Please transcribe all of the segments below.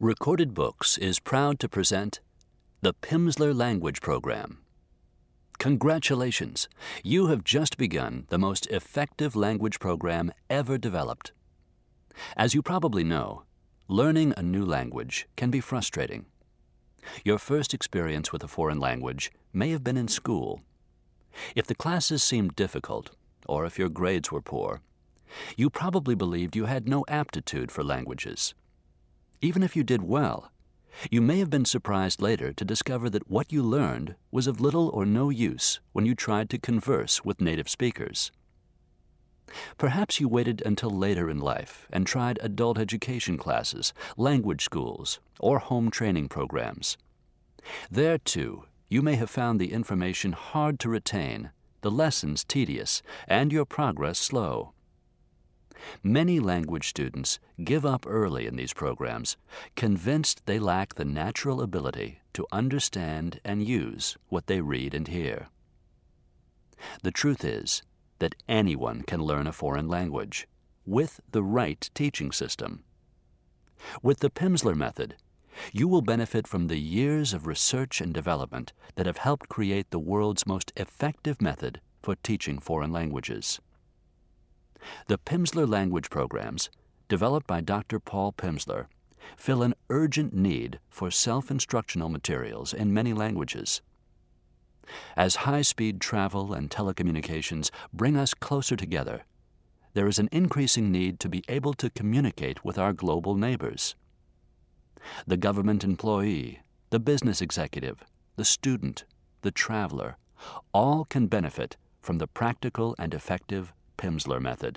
Recorded Books is proud to present the Pimsleur Language Program. Congratulations! You have just begun the most effective language program ever developed. As you probably know, learning a new language can be frustrating. Your first experience with a foreign language may have been in school. If the classes seemed difficult, or if your grades were poor, you probably believed you had no aptitude for languages. Even if you did well, you may have been surprised later to discover that what you learned was of little or no use when you tried to converse with native speakers. Perhaps you waited until later in life and tried adult education classes, language schools, or home training programs. There, too, you may have found the information hard to retain, the lessons tedious, and your progress slow. Many language students give up early in these programs, convinced they lack the natural ability to understand and use what they read and hear. The truth is that anyone can learn a foreign language with the right teaching system. With the Pimsleur method, you will benefit from the years of research and development that have helped create the world's most effective method for teaching foreign languages. The Pimsleur language programs, developed by Dr. Paul Pimsleur, fill an urgent need for self-instructional materials in many languages. As high-speed travel and telecommunications bring us closer together, there is an increasing need to be able to communicate with our global neighbors. The government employee, the business executive, the student, the traveler, all can benefit from the practical and effective Pimsleur method.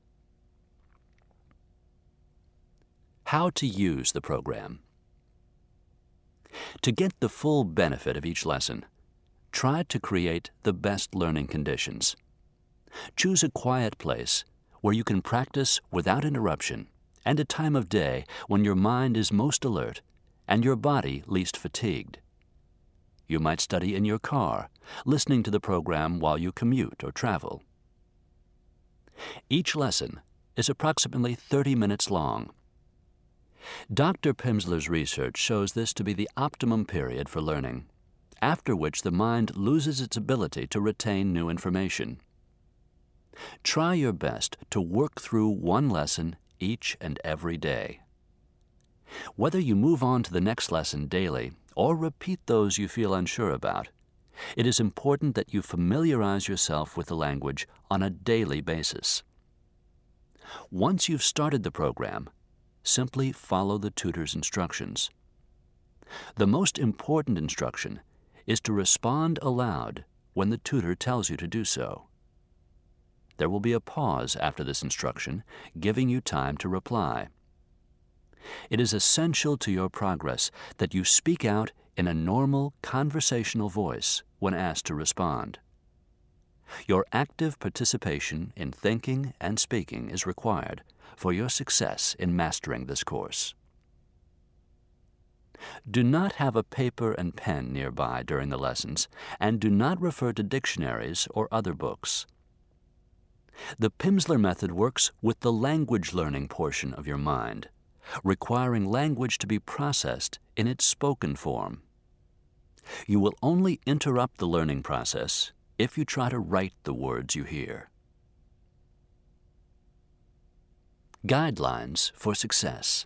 How to use the program. To get the full benefit of each lesson, try to create the best learning conditions. Choose a quiet place where you can practice without interruption and a time of day when your mind is most alert and your body least fatigued. You might study in your car, listening to the program while you commute or travel. Each lesson is approximately 30 minutes long. Dr. Pimsleur's research shows this to be the optimum period for learning, after which the mind loses its ability to retain new information. Try your best to work through one lesson each and every day. Whether you move on to the next lesson daily or repeat those you feel unsure about, it is important that you familiarize yourself with the language on a daily basis. Once you've started the program, simply follow the tutor's instructions. The most important instruction is to respond aloud when the tutor tells you to do so. There will be a pause after this instruction, giving you time to reply. It is essential to your progress that you speak out in a normal, conversational voice when asked to respond. Your active participation in thinking and speaking is required for your success in mastering this course. Do not have a paper and pen nearby during the lessons, and do not refer to dictionaries or other books. The Pimsleur method works with the language learning portion of your mind, requiring language to be processed in its spoken form. You will only interrupt the learning process if you try to write the words you hear. Guidelines for success.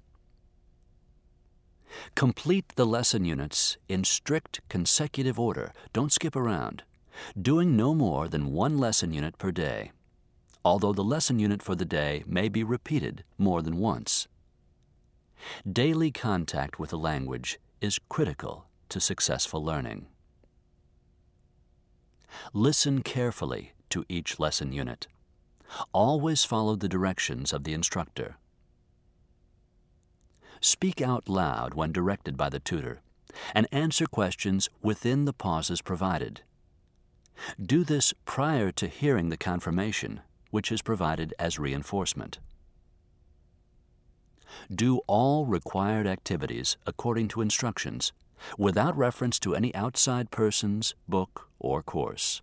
Complete the lesson units in strict consecutive order. Don't skip around, doing no more than one lesson unit per day, although the lesson unit for the day may be repeated more than once. Daily contact with the language is critical to successful learning. Listen carefully to each lesson unit. Always follow the directions of the instructor. Speak out loud when directed by the tutor, and answer questions within the pauses provided. Do this prior to hearing the confirmation, which is provided as reinforcement. Do all required activities according to instructions, without reference to any outside persons, book, or course.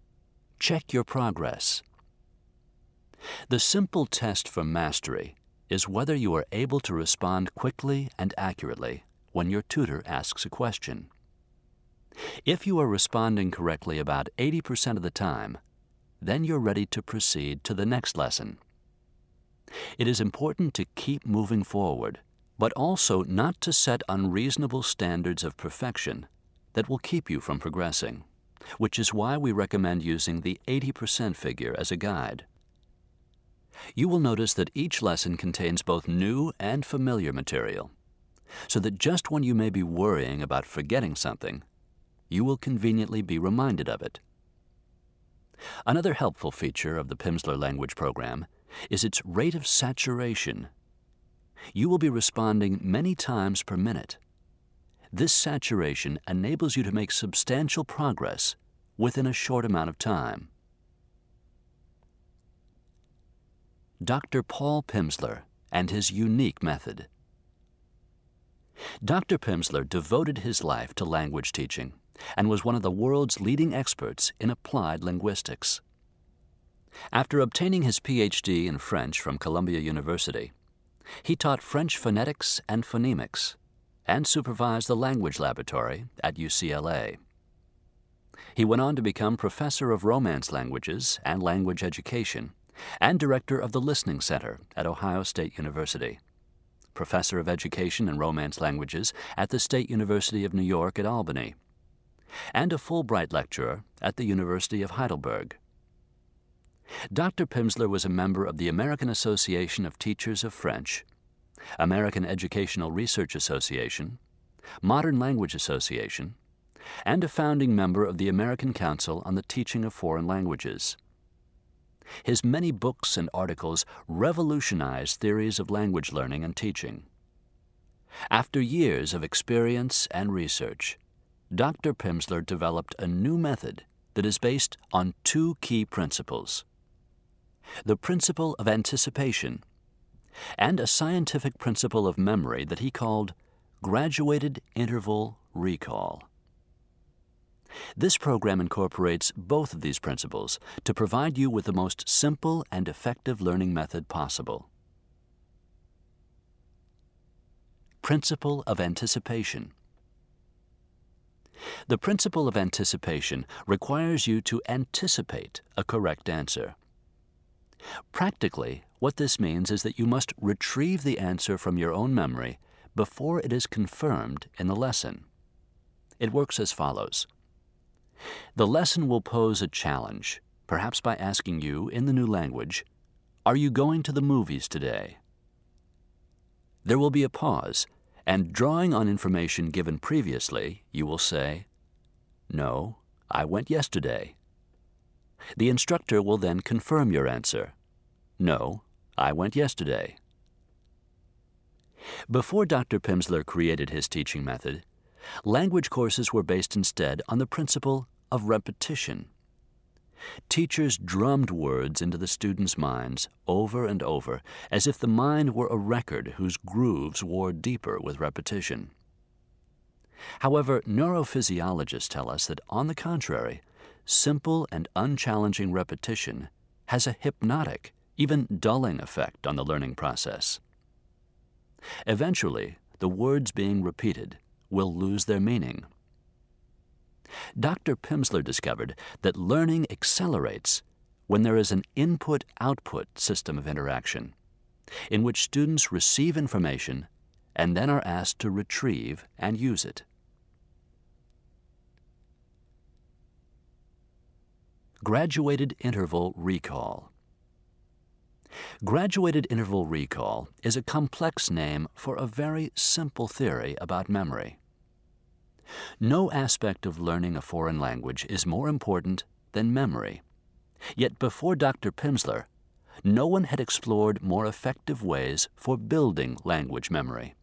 Check your progress. The simple test for mastery is whether you are able to respond quickly and accurately when your tutor asks a question. If you are responding correctly about 80% of the time, then you're ready to proceed to the next lesson. It is important to keep moving forward, but also not to set unreasonable standards of perfection that will keep you from progressing, which is why we recommend using the 80% figure as a guide. You will notice that each lesson contains both new and familiar material, so that just when you may be worrying about forgetting something, you will conveniently be reminded of it. Another helpful feature of the Pimsleur language program is its rate of saturation. You will be responding many times per minute. This saturation enables you to make substantial progress within a short amount of time. Dr. Paul Pimsleur and his unique method. Dr. Pimsleur devoted his life to language teaching and was one of the world's leading experts in applied linguistics. After obtaining his Ph.D. in French from Columbia University, he taught French phonetics and phonemics and supervised the language laboratory at UCLA. He went on to become professor of Romance languages and language education and director of the Listening Center at Ohio State University, professor of education and Romance languages at the State University of New York at Albany, and a Fulbright lecturer at the University of Heidelberg. Dr. Pimsleur was a member of the American Association of Teachers of French, American Educational Research Association, Modern Language Association, and a founding member of the American Council on the Teaching of Foreign Languages. His many books and articles revolutionized theories of language learning and teaching. After years of experience and research, Dr. Pimsleur developed a new method that is based on two key principles: the principle of anticipation and a scientific principle of memory that he called graduated interval recall. This program incorporates both of these principles to provide you with the most simple and effective learning method possible. Principle of anticipation. The principle of anticipation requires you to anticipate a correct answer. Practically, what this means is that you must retrieve the answer from your own memory before it is confirmed in the lesson. It works as follows. The lesson will pose a challenge, perhaps by asking you, in the new language, "Are you going to the movies today?" There will be a pause, and drawing on information given previously, you will say, "No, I went yesterday." The instructor will then confirm your answer, "No, I went yesterday." Before Dr. Pimsleur created his teaching method, language courses were based instead on the principle of repetition. Teachers drummed words into the students' minds over and over, as if the mind were a record whose grooves wore deeper with repetition. However, neurophysiologists tell us that, on the contrary, simple and unchallenging repetition has a hypnotic, even dulling effect on the learning process. Eventually, the words being repeated will lose their meaning. Dr. Pimsleur discovered that learning accelerates when there is an input-output system of interaction, in which students receive information and then are asked to retrieve and use it. Graduated interval recall. Graduated interval recall is a complex name for a very simple theory about memory. No aspect of learning a foreign language is more important than memory. Yet before Dr. Pimsleur, no one had explored more effective ways for building language memory.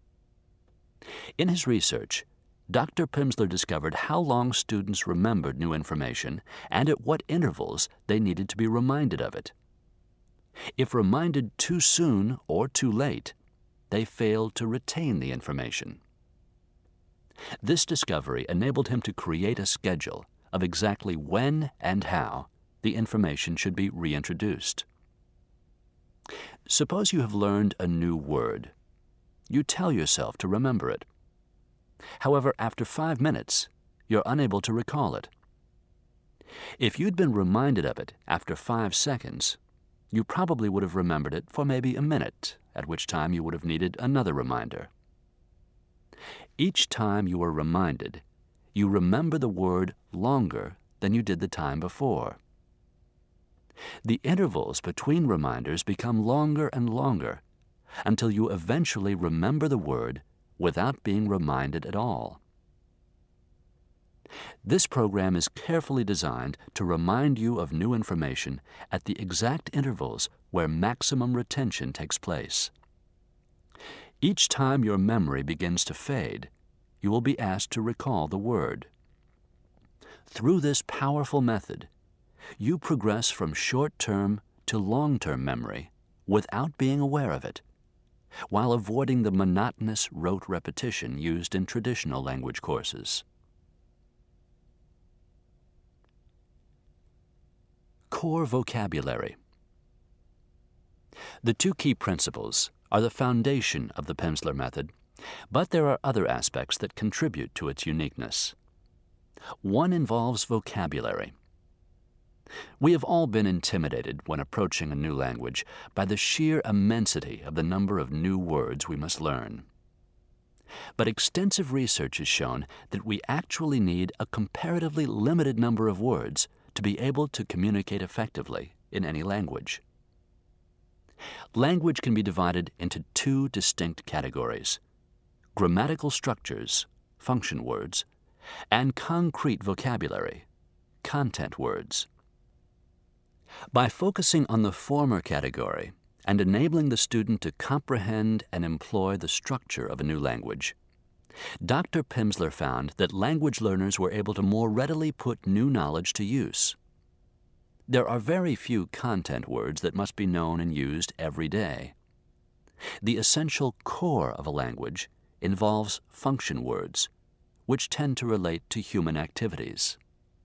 In his research, Dr. Pimsleur discovered how long students remembered new information and at what intervals they needed to be reminded of it. If reminded too soon or too late, they failed to retain the information. This discovery enabled him to create a schedule of exactly when and how the information should be reintroduced. Suppose you have learned a new word. You tell yourself to remember it. However, after 5 minutes, you're unable to recall it. If you'd been reminded of it after 5 seconds, you probably would have remembered it for maybe a minute, at which time you would have needed another reminder. Each time you are reminded, you remember the word longer than you did the time before. The intervals between reminders become longer and longer until you eventually remember the word without being reminded at all. This program is carefully designed to remind you of new information at the exact intervals where maximum retention takes place. Each time your memory begins to fade, you will be asked to recall the word. Through this powerful method, you progress from short-term to long-term memory without being aware of it, while avoiding the monotonous rote repetition used in traditional language courses. Core vocabulary. The 2 key principles are the foundation of the Pimsleur method, but there are other aspects that contribute to its uniqueness. One involves vocabulary. We have all been intimidated when approaching a new language by the sheer immensity of the number of new words we must learn. But extensive research has shown that we actually need a comparatively limited number of words to be able to communicate effectively in any language. Language can be divided into 2 distinct categories: grammatical structures, function words, and concrete vocabulary, content words. By focusing on the former category and enabling the student to comprehend and employ the structure of a new language, Dr. Pimsleur found that language learners were able to more readily put new knowledge to use. There are very few content words that must be known and used every day. The essential core of a language involves function words, which tend to relate to human activities.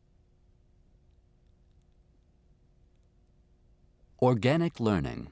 Organic learning.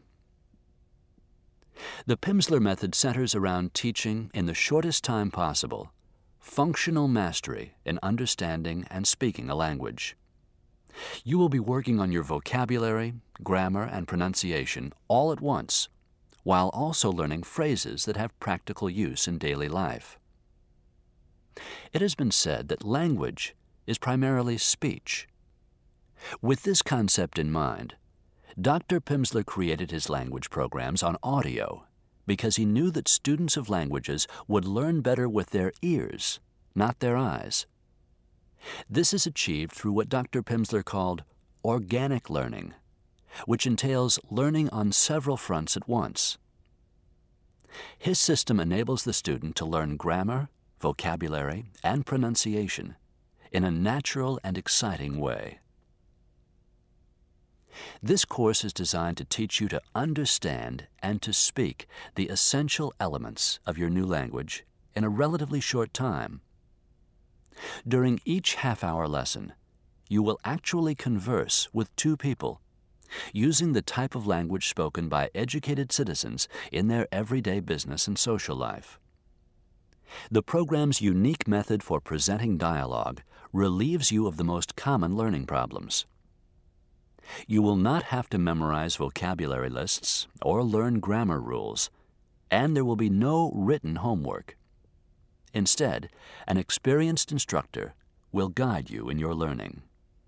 The Pimsleur method centers around teaching, in the shortest time possible, functional mastery in understanding and speaking a language. You will be working on your vocabulary, grammar, and pronunciation all at once, while also learning phrases that have practical use in daily life. It has been said that language is primarily speech. With this concept in mind, Dr. Pimsleur created his language programs on audio because he knew that students of languages would learn better with their ears, not their eyes. This is achieved through what Dr. Pimsleur called organic learning, which entails learning on several fronts at once. His system enables the student to learn grammar, vocabulary, and pronunciation in a natural and exciting way. This course is designed to teach you to understand and to speak the essential elements of your new language in a relatively short time. During each half-hour lesson, you will actually converse with 2 people, using the type of language spoken by educated citizens in their everyday business and social life. The program's unique method for presenting dialogue relieves you of the most common learning problems. You will not have to memorize vocabulary lists or learn grammar rules, and there will be no written homework. Instead, an experienced instructor will guide you in your learning.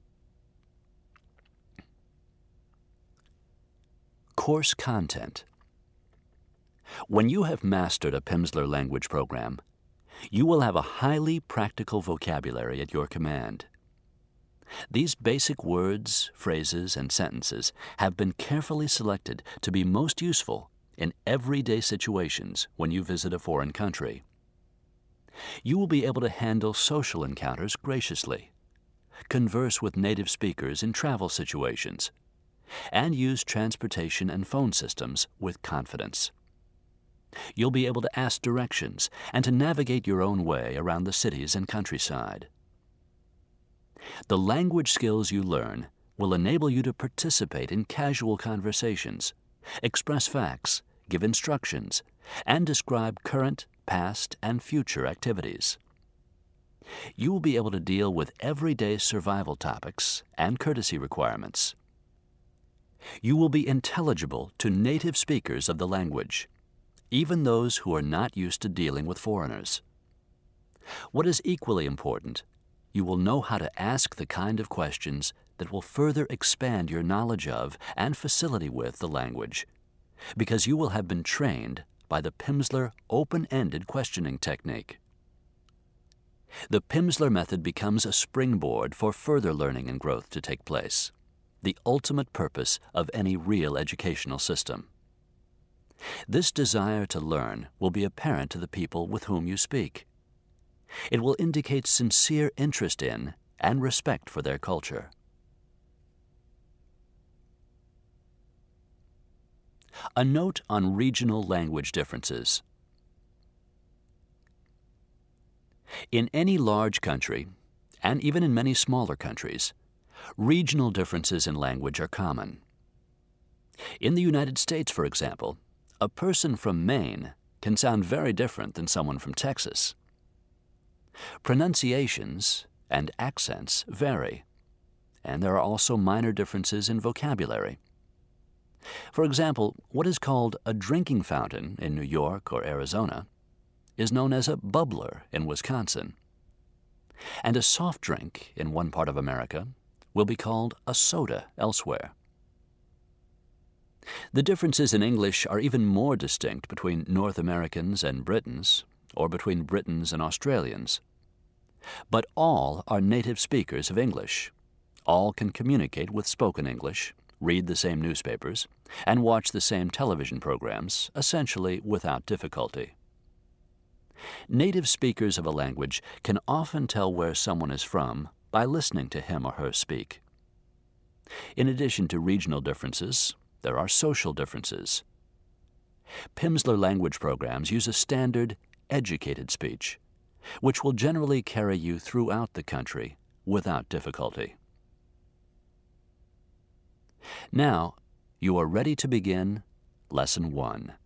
Course content. When you have mastered a Pimsleur language program, you will have a highly practical vocabulary at your command. These basic words, phrases, and sentences have been carefully selected to be most useful in everyday situations when you visit a foreign country. You will be able to handle social encounters graciously, converse with native speakers in travel situations, and use transportation and phone systems with confidence. You'll be able to ask directions and to navigate your own way around the cities and countryside. The language skills you learn will enable you to participate in casual conversations, express facts, give instructions, and describe current, past, and future activities. You will be able to deal with everyday survival topics and courtesy requirements. You will be intelligible to native speakers of the language, even those who are not used to dealing with foreigners. What is equally important, you will know how to ask the kind of questions that will further expand your knowledge of and facility with the language, because you will have been trained by the Pimsleur open-ended questioning technique. The Pimsleur method becomes a springboard for further learning and growth to take place, the ultimate purpose of any real educational system. This desire to learn will be apparent to the people with whom you speak. It will indicate sincere interest in and respect for their culture. A note on regional language differences. In any large country, and even in many smaller countries, regional differences in language are common. In the United States, for example, a person from Maine can sound very different than someone from Texas. Pronunciations and accents vary, and there are also minor differences in vocabulary. For example, what is called a drinking fountain in New York or Arizona is known as a bubbler in Wisconsin, and a soft drink in one part of America will be called a soda elsewhere. The differences in English are even more distinct between North Americans and Britons, or between Britons and Australians. But all are native speakers of English. All can communicate with spoken English, read the same newspapers, and watch the same television programs, essentially without difficulty. Native speakers of a language can often tell where someone is from by listening to him or her speak. In addition to regional differences, there are social differences. Pimsleur language programs use a standard, educated speech, which will generally carry you throughout the country without difficulty. Now, you are ready to begin Lesson 1.